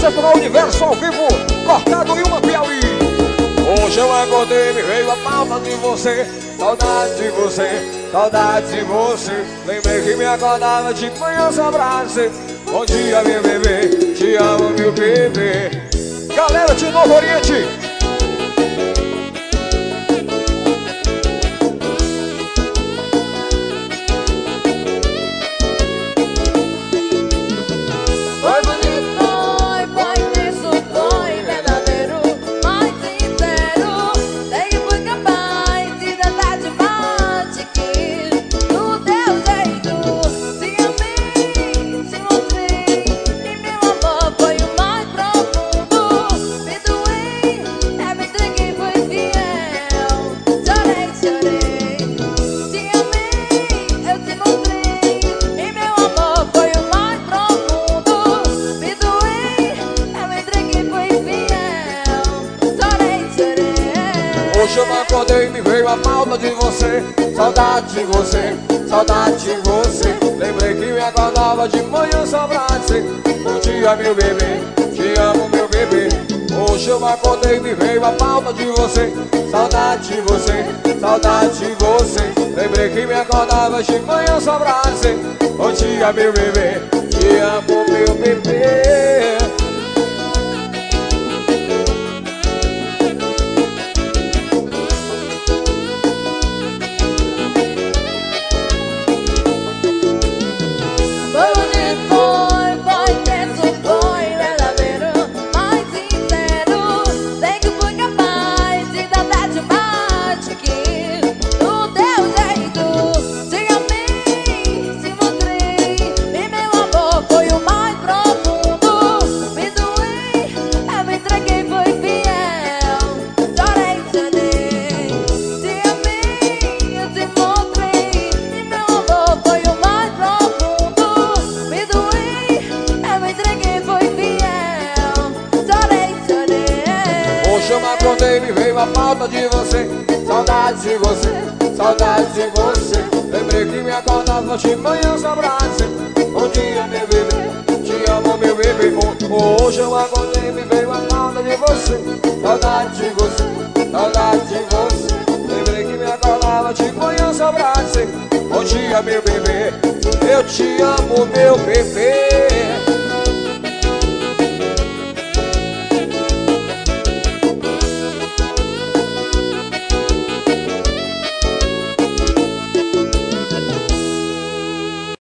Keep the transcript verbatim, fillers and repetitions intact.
Essa é para o Universo ao vivo, cortado em uma Piauí. Hoje eu acordei, me veio a falta de você. Saudade de você, saudade de você. Lembrei que me acordava de manhã só pra você. Bom dia, meu bebê, te amo, meu bebê. Galera de Novo Oriente, hoje eu acordei e me veio a falta de você. Saudade de você, saudade de você. Lembrei que me acordava de manhã só pra dizer bom dia, meu bebê, te amo, meu bebê. Hoje eu acordei e me veio a falta de você. Saudade de você, saudade de você. Lembrei que me acordava de manhã só pra dizer bom dia, meu bebê, te amo, meu bebê. Acordei, me veio a falta de você. Saudade de você, saudade de você. Lembrei que me acordava de manhã só pra dizer bom dia, meu bebê, te amo, meu bebê. Hoje eu acordei, me veio a falta de você. Saudade de você, saudade de você. Lembrei que me acordava de manhã só pra dizer bom dia, meu bebê, eu te amo, meu bebê.